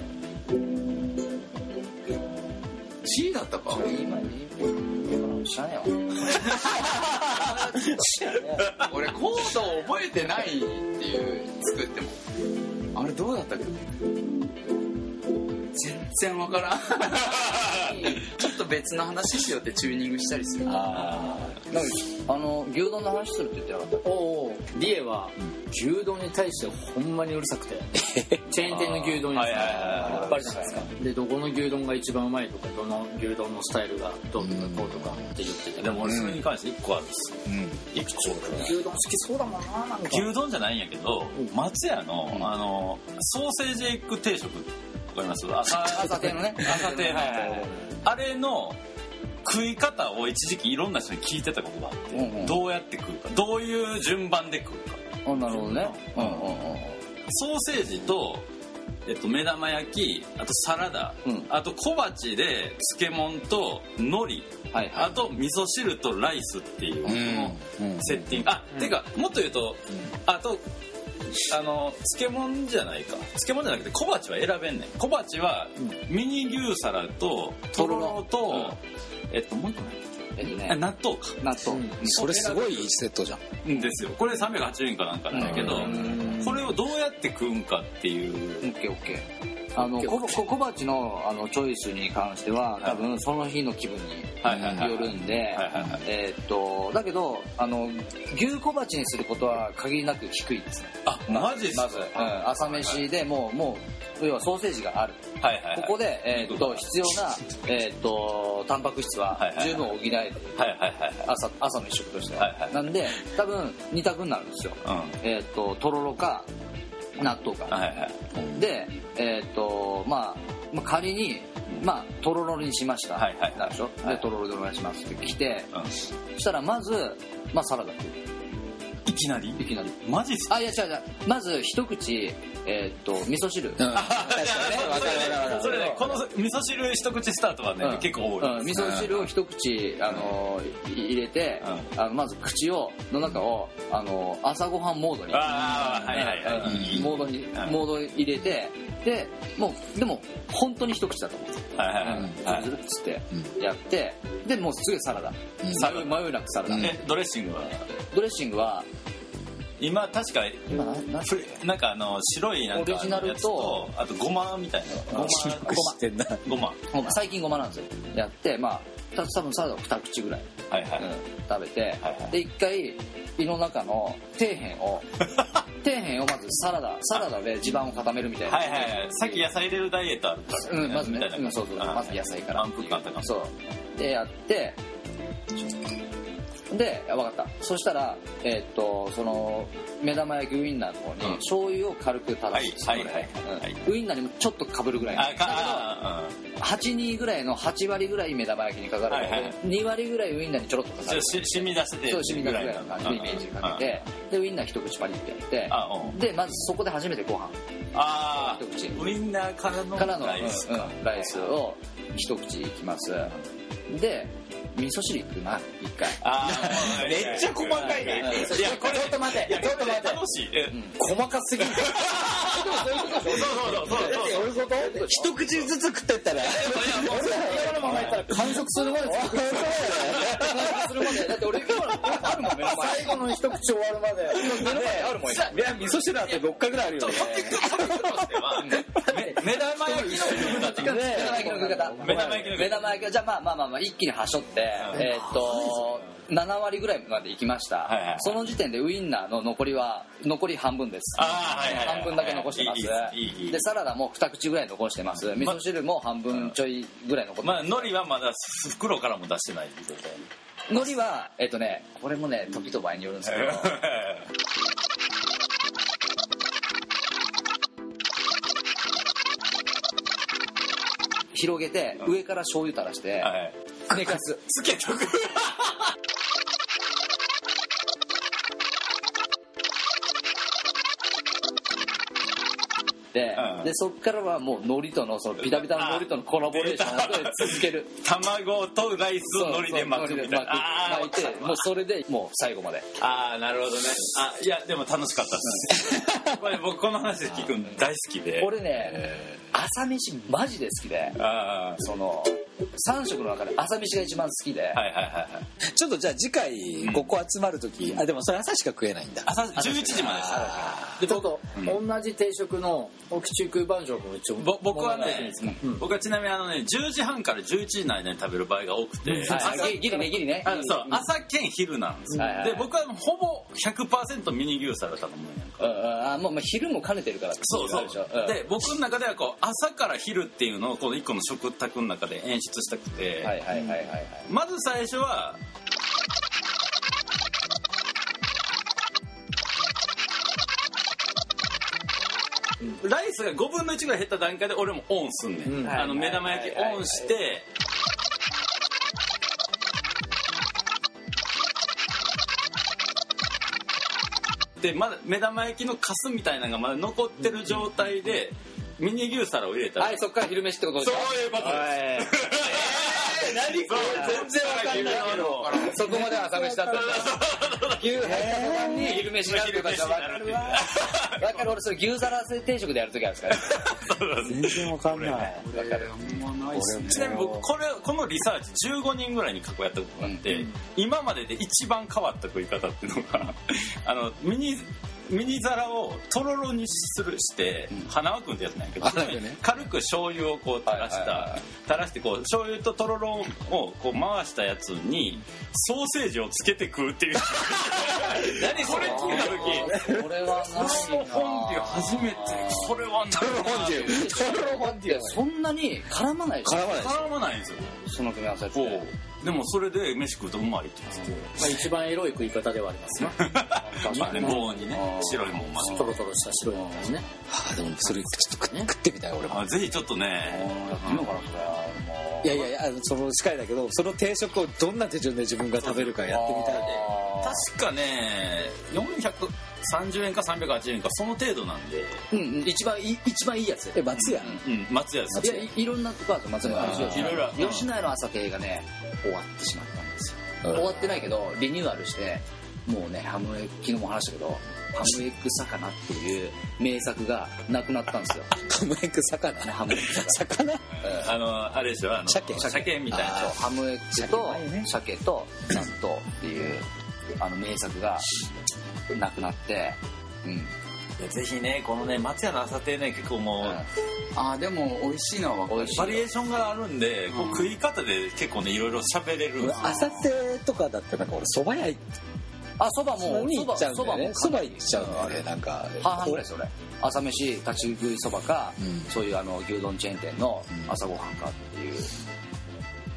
G だったか今知らねえよ俺コードを覚えてないっていう作ってもあれどうだったっけ全然わからんちょっと別の話しようってチューニングしたりするあなんかあの牛丼の話するって言ってなかったおおリエは牛丼に対してほんまにうるさくてチェーン店の牛丼にはいはいはいやっぱりじゃないですかでどこの牛丼が一番うまいとかどの牛丼のスタイルがどうとかこうとかって言っててでも俺それに関していっこあるんですよ、うん、いっこ牛丼好きそうだもんななんか牛丼じゃないんやけど松屋の、あのソーセージエッグ定食わかります朝朝店のね朝店はいはいはいあれの食い方を一時期いろんな人に聞いてたことがあって、うんうん、どうやって食うかどういう順番で食うかあなるほどね、うんうんうん、 ソーセージと、えっと、目玉焼きあとサラダ、うん、あと小鉢で漬物と海苔、はいはい、あと味噌汁とライスっていう、うん、セッティングあ、うん、てかもっと言うと、うん、あとあの漬物じゃないか漬物じゃなくて小鉢は選べんねん小鉢はミニ牛皿ととろろと、うん、えっともう一個何だっけ、えっとね、納豆か納豆、うん、 それすごいいいセットじゃんですよこれさんびゃくはちじゅうえんかなんかなんやけどこれをどうやって食うんかっていうオッケーオッケーあの小鉢 の, あのチョイスに関しては多分その日の気分によるんでえーっとだけどあの牛小鉢にすることは限りなく低いですねあマジっすかまず、うん、朝飯でもうもう要はソーセージがある、はいはいはい、ここで、えーっと必要な、えーっとタンパク質は十分補える、はいはいはい、朝, 朝の一食としては、はいはい、なんで多分に択になるんですよ、うん、えーっととろろか納豆か、はいはい、でえっ、ー、とまあ、まあ、仮にまあとろろにしました、はいはい、なんでしょ、はい、でとろろでお願いしますって来て、うん、そしたらまずまあサラダいきなりいきなりマジっすかあいや違う違うまず一口えっ、ー、と味噌汁、うん、 あ確かにねそれねこの味噌汁一口スタートはね、うん、結構多い、 うん、味噌汁を一口あのー、入れて、うん、あのまず口をの中をあのー、朝ごはんモードにあはいはいはい、 うん、モードに、うん、モード入れてでもうでも本当に一口だと思うはいはいはいずるずるっつってやって、うん、でもうすぐサラダ、うん、迷いなくサラダ、うん、 えドレッシングはドレッシングは今確か今ななんかあの白いなんかオリジナルとあとごまみたいなごましてんなごま最近ごまなんですよやってまあ多分サラダをに口ぐらい、はいはいうん、食べて、はいはい、で一回胃の中の底辺を底辺をまずサラダサラダで地盤を固めるみたいなはいはいはいさっき野菜入れるダイエットあるから、 ねうん、まずね、うん、そうそうまず野菜から満腹感とかそうでやってで分かった。そしたらえーっとその目玉焼きウインナーの方に醤油を軽く垂らす、 はいはいはいはいうん、ウインナーにもちょっとかぶるぐらいあだけどかはちにぐらいのはち割ぐらい目玉焼きにかかるので、 はいはいに割ぐらいウインナーにちょろっとかかる。 し染み出してそう染み出すぐらいの感じでイメージかけて、でウインナー一口パリってやってあうんでまずそこで初めてご飯あ一口ウインナーからのからのライスか、 うんうんライスを一口いきます。で味噌汁いくな一回。 あーめっちゃ細かいね。 いやこれちょっと待ていやちょっと待て楽しいえ細かすぎる。 そうそうそうそうそういうこと一口ずつ食ってったら俺のままやったら完食するまで完食するまでだって俺今あるもん目の前最後の一口終わるまで目の前あるもん今。 いや味噌汁あってろっかいぐらいあるよね。 目玉焼きの食うだって目玉焼きの食い方目玉焼きの食い方目玉焼きじゃあまあまあまあまあ一気にはしょってえーっとなな割ぐらいまでいきました、 はいはい、 その時点でウインナーの残りは残り半分です。 あ、はいはいはい、 半分だけ残してます。 いいいいいいでサラダもに口ぐらい残してます。味噌汁も半分ちょいぐらい残ってます。 まあ海苔はまだ袋からも出してない状態。 海苔はえっとねこれもね時と場合によるんですけど広げて上から醤油垂らして寝かす。 つけとくで、 うん、 でそっからはもう海苔とのそのビタビタの海苔とのコラボレーションを続ける。 卵とライスを海苔で巻くみたいな。 巻いてもうそれでもう最後まで。 ああなるほどね。あいやでも楽しかったです。これ僕この話聞くの大好きで。 俺ね朝飯マジで好きで。 あそのさん食の中で朝飯が一番好きで。はいはいはいはい。ちょっとじゃあ次回ここ集まる時、うん、あでもそれ朝しか食えないんだ。 朝じゅういちじまでです。 でちょっと、うん、同じ定食のオキチュークバージョンも一応僕はね、うん、僕はちなみにあのねじゅうじはんからじゅういちじの間に食べる場合が多くて、 うん、朝ギリねギリねあそう朝兼昼なんですよ、はいはい、で僕はほぼ ひゃくパーセント ミニ牛サラダだと思うやんか、 うん、あもう、まあ、昼も兼ねてるからそうそう、うん、で僕の中ではこう朝から昼っていうのをこのいっこの食卓の中で演出したくて、 はいはいはいはいはい、 まず最初はライスがごぶんのいちぐらい減った段階で俺もオンすんねん、うん、あの目玉焼きオンしてでまだ目玉焼きのカスみたいなのがまだ残ってる状態でミニ牛皿を入れたらはいそっから昼飯ってことですか。 そういうことです何これ全然わかんないけどそこまで朝飯だったんだ牛入ったのに昼飯になるとかじゃ分かるわ分かる。俺それ牛皿定食でやるときあるんですから全然わかんない分かる。 ちなみに僕これこのリサーチじゅうごにんぐらいに過去やったことがあって、うん、今までで一番変わった食い方っていうのがあのミニミニ皿をとろろにするして花輪くんってやつなんやけど、ね、軽く醤油をこう垂らした、はいはいはい、垂らしてこう醤油ととろろをこう回したやつにソーセージをつけて食うっていう何これ聞いた時これはとろろフォンデュ初めてこれはとろろフォンデュとろろフォンデュそんなに絡まない絡まない絡まないんですよその組み合わせってでもそれで飯食うとうまいって言って、 まあ、一番エロい食い方ではありますねまあね棒にね白いもんまでトロトロした白いもんですねはあでもそれちょっと食ってみたい俺もぜひちょっとねやってみようかなそれいやいやいやその近いだけどその定食をどんな手順で自分が食べるかやってみたいで確かねよんひゃくさんじゅうえんかさんびゃくはちじゅうえんかその程度なんでうん、うん、一番いい一番いいやつえ松屋うん、うん、松屋ですいや い, いろんなとこある松屋の話いろいろ吉野家の朝亭がね終わってしまったんですよ、うん、終わってないけどリニューアルしてもうねハムエッグ昨日も話したけどハムエッグ魚っていう名作がなくなったんですよハムエッグ魚ハムエッグ魚魚あのあれでしょあの鮭鮭みたいなハムエッグと鮭と納豆っていうあの名作がなくなってうんいやぜひねこのね松屋の朝亭ね結構もう、うん、 あでも美味しいのは分かるバリエーションがあるんで、うん、こう食い方で結構ねいろいろ喋れる朝亭とかだったら俺蕎麦屋行ってあ蕎麦もに行っちゃうんだよね蕎麦行っちゃうんだよねなんか半々ぐらいですよ俺朝飯立ち食い蕎麦か、うん、そういうあの牛丼チェーン店の朝ごはんかっていう、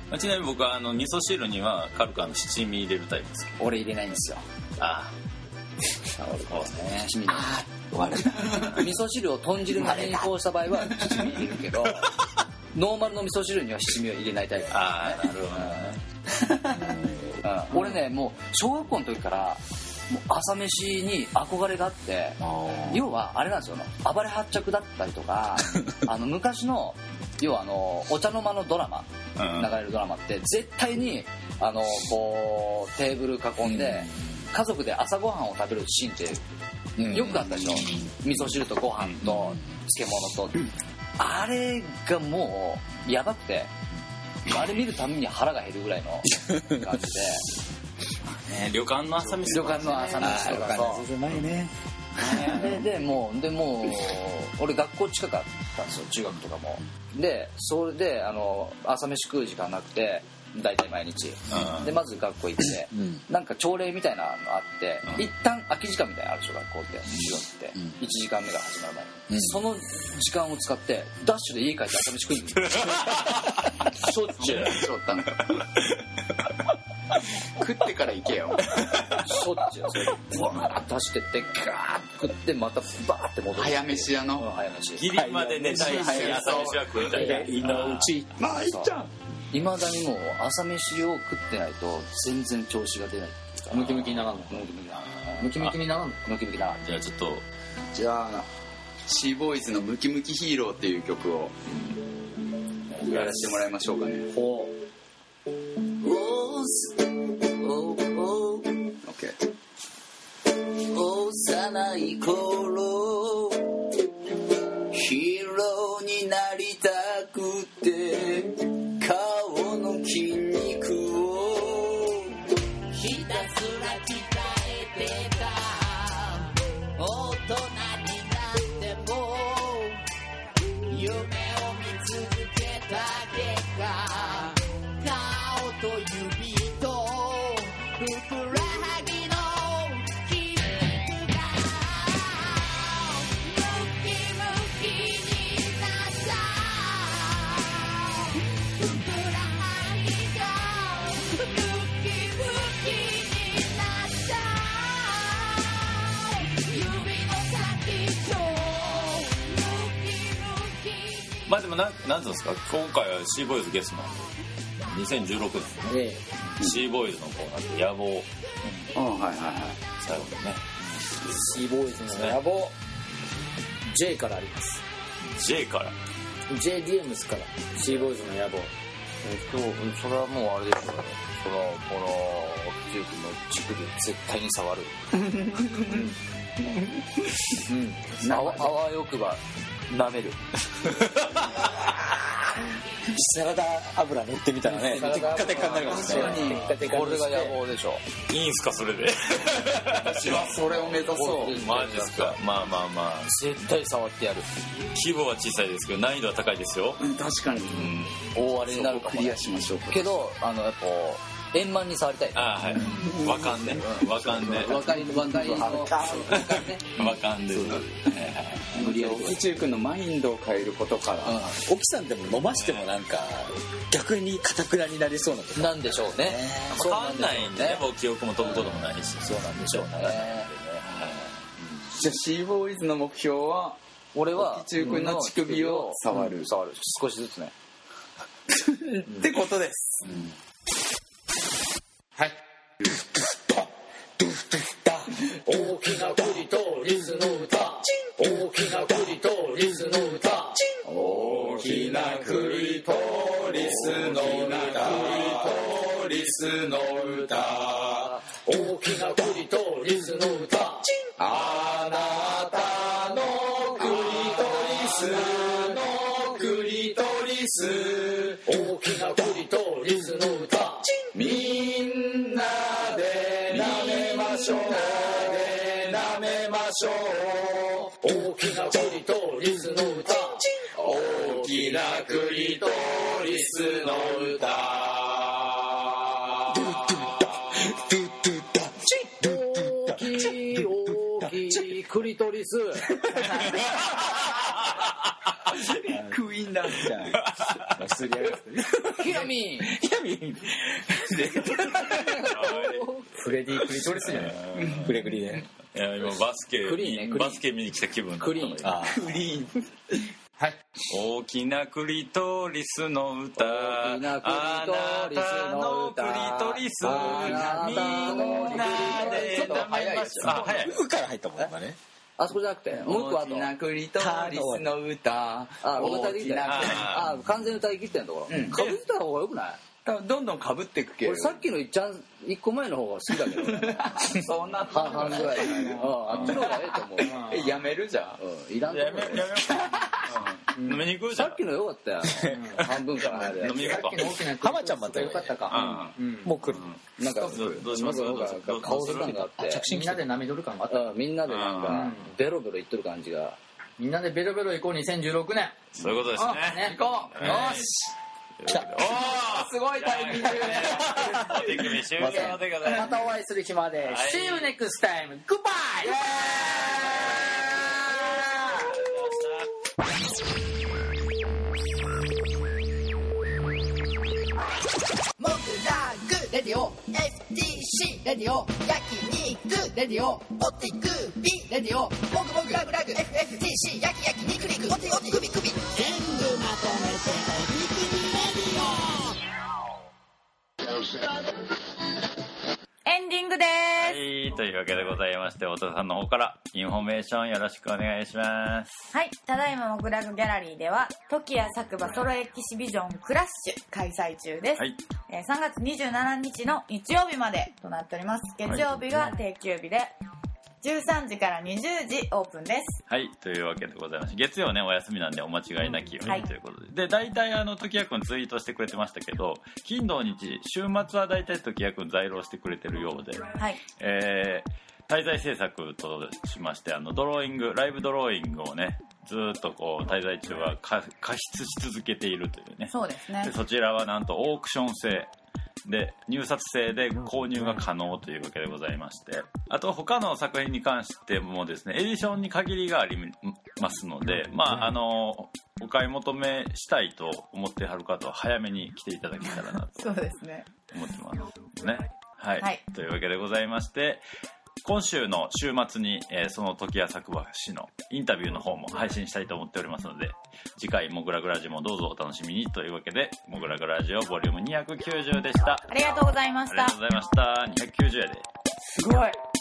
ちなみに僕はあの味噌汁にはカルカの七味入れるタイプです。 俺入れないんですよ。 ああ俺こうね七味ああ割れた味噌汁を豚汁に変更した場合は七味入れるけどノーマルの味噌汁には七味を入れないタイプ。 ああなるほどねうん、俺ねもう小学校の時からもう朝飯に憧れがあって要はあれなんですよ暴れ発着だったりとかあの昔の要はあのお茶の間のドラマ流れるドラマって絶対にあのこうテーブル囲んで家族で朝ごはんを食べるシーンってよくあったでしょ。味噌汁とご飯と漬物とあれがもうやばくてあれ見るために腹が減るぐらいの感じでね、旅館の朝飯旅館の朝飯とかそうじゃないね。 ででもうでもう俺学校近かったんですよ中学とかも。でそれであの朝飯食う時間なくて大体毎日でまず学校行って、うん、なんか朝礼みたいなのあって、うん、一旦空き時間みたいなのあるでしょ学校って授業って、うん、いちじかんめが始まる前に、うん、その時間を使ってダッシュで家帰って朝飯食いに行くしょっちゅうしょったんだ食ってから行けよしょっちゅうそれでブワーッと走ってってガーッと食ってまたバーッて戻る早飯屋の早飯ギリまで寝たいし朝飯は食いたいいのうちまあいっちゃんいまだにもう朝飯を食ってないと全然調子が出ない。ムキムキにならんのムキムキにならんムキムキにならんのムキムキにならん。 じゃあちょっとじゃあシーボーイズのムキムキヒーローっていう曲をやらせてもらいましょうかね。 ほう幼い頃ヒーローになりたくて顔の筋肉をひたすら鍛えてた大人になっても夢を見続けた結果顔と指とふくらはぎの筋肉がムキムキになったふくらはぎがムキムキになった指の先とムキムキにまあでもなんなんていうんですか今回はシーボーイズゲストなんでにせんじゅうろくねんね、ええ、シーボーイズのこうなんて野望、 うん、はいはいはい最後にねシーボーイズの野望、ね、J からあります J からジェイディーエム スからシーボーイズの野望えっとそれはもうあれですよねそのこのジュークの乳首絶対に触るうんあわあわよくば舐めるサラダ油塗ってみたらねテッカテカになりますね。 これが野望でしょ。 いいんすかそれで私はそれを目指そうマジですか。まあまあまあ絶対触ってやる。 規模は小さいですけど難易度は高いですよ、 うん、確かに、 うん、大荒れになるかも、ね、 クリアしましょうけどあのやっぱ円満に触りたい。 ああはい。わかんね。わかんね。 わかりわかりのわかんね。 無理やり。キチュウ君のマインドを変えることから。 沖さんでも飲ましてもなんか逆に堅くなになりそうなとこなんでしょうね。 わかんないんでね。もう記憶も飛ぶこともないし。 そうなんでしょうね。 じゃあシーボーイズの目標は俺はキチュウ君の乳首を触る。 触る。少しずつね。 ってことです。はい。 大きなクリトリスの歌大きなクリトリスの歌大きなクリトリスの歌クリスの歌大きなクリトリスの歌あなたのクリトリスのクリトリス大きなクリトリスの歌みんなで舐めましょう舐めましょう大きなクリトリスの歌大きなクリトリスの歌大きい大きいクリトリスクイーンなんじゃんヒラミンフレディ・クリトリスじゃない。 フレグリで。 いや今バスケクリーンねクリーンバスケ見に来た気分だったクリーンあクリーンはい。 大きなクリトリスの歌、 大きなクリトリスの歌、 あなたのクリトリス、 あなみたのんなで舐めましょう。あ、早い。 うから入ったもん今ね。 あそこじゃなくてもう一個あと大きなクリトリスの歌、 あ僕歌い切ってない。 ああ完全に歌い切ってんところ。 うんかぶった方がよくない？ どんどんかぶってくけ俺さっきのいっちゃんいっこまえの方が好きだけどね。 そんな半々ぐらい。うんあっちの方がええと思う。 えやめるじゃんうんいらんとやこめやめようか。飲みに行くじゃん。 さっきのよかったよ。半分から入るや飲みに行こうか。 大きな浜ちゃんまたよかったか。 うんもう来る。 つ。なんかどどうしますなんかどう顔する感があって。 みんなで波乗る感があった。 うんみんなでなんかうんベロベロ言ってる感じが。 みんなでベロベロ行こうにせんじゅうろくねん。 そういうことですね。 ね。行こう。よし。 おーすごいタイミング。 お手首終了でございま。 ますたお会いする日まで。See you next time. Goodbye. モグラグレディオ エフティーシー レディオ焼肉レディオお手首レディオモグモグラグラグ エフエフティーシー 焼き焼き肉肉お手お手首首全部まとめてお手首レディエンディングではす。 い、というわけでございまして、太田さんの方からインフォメーションよろしくお願いします。 はい、ただいまモグラグギャラリーでは時矢作馬ソロエキシビジョンクラッシュ開催中です、 はい、 えーさんがつにじゅうしちにちの日曜日までとなっております。月曜日が定休日でじゅうさんじからにじゅうじオープンです。 はい、というわけでございまして、月曜ねお休みなんでお間違いなきように、 はいということで、で大体あの時矢くんツイートしてくれてましたけど、金土日週末は大体時矢くん在労してくれてるようで、 はい、 えー、滞在制作としましてあのドローイングライブドローイングをねずーっとこう滞在中は加加筆し続けているというね。 そうですねでそちらはなんとオークション制で入札制で購入が可能というわけでございまして、あと他の作品に関してもですねエディションに限りがありますので、まああのお買い求めしたいと思ってはる方は早めに来ていただけたらなとそうですね思ってますね。はい、 はい、 というわけでございまして、今週の週末に、えー、その時矢作馬氏のインタビューの方も配信したいと思っておりますので、次回モグラグラジオもどうぞお楽しみにというわけで、モグラグラジオボリュームにひゃくきゅうじゅうでした。 ありがとうございました。 ありがとうございました。にひゃくきゅうじゅうやで。 すごい。